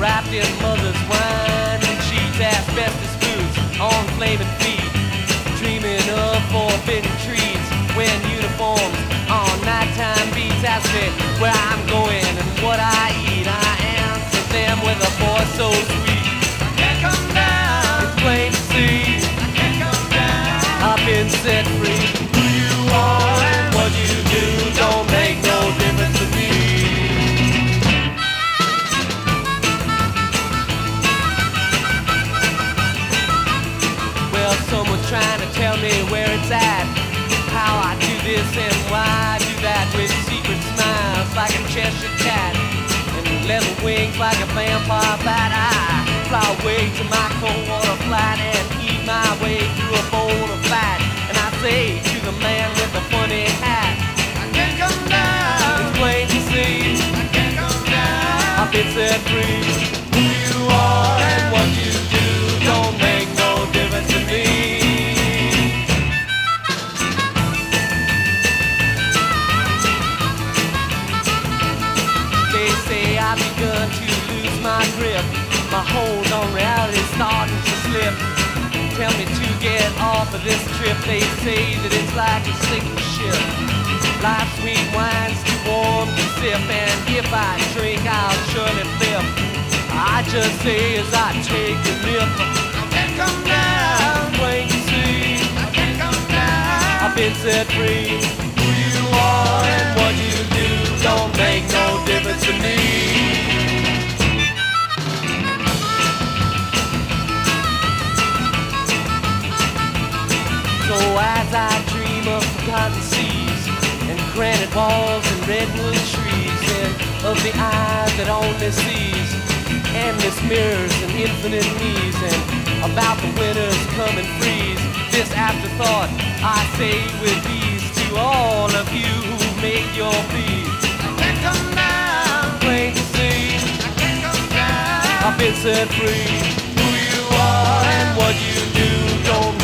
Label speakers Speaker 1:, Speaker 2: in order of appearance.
Speaker 1: wrapped in mother's wine and sheets, asbestos boots on flaming feet, dreaming of forbidden treats when uniforms on nighttime beats ask me where I'm going and what I eat. I answer them with a voice so sweet. I can't come down. It's plain to see. I can't come down. I've been set free. Who you are and what you do don't make no difference to me. Well, someone's trying to tell me where it's at, how I do this and why I do that, with secret smiles like a Cheshire cat and leather wings like a vampire bat. I fly away to my cold water flat and eat my way through a bowl of fat. And I say to the man with the funny hat, I can't come down. It's plain to see. I can't come down. I've been set free. Who you are and what you do don't make no difference to me. They say I've begun to lose my grip. My hold on reality's starting to slip. Tell me to get off of this trip. They say that it's like a sinking ship. Life's sweet wine's too warm to sip, and if I drink I'll surely flip. I just say as I take a nip, I can't come down. Plain to see, I can't come down. I've been set free. Who you are and what you do don't make no difference to me. So as I dream of forgotten seas and granite walls and redwood trees, and of the eye that only sees endless mirrors and infinite knees, and about the winter's coming freeze, this afterthought I say with ease to all of you who made your pleas. I can't come down. Plain to see. I can't come down. I've been set free. Who you are and what you do don't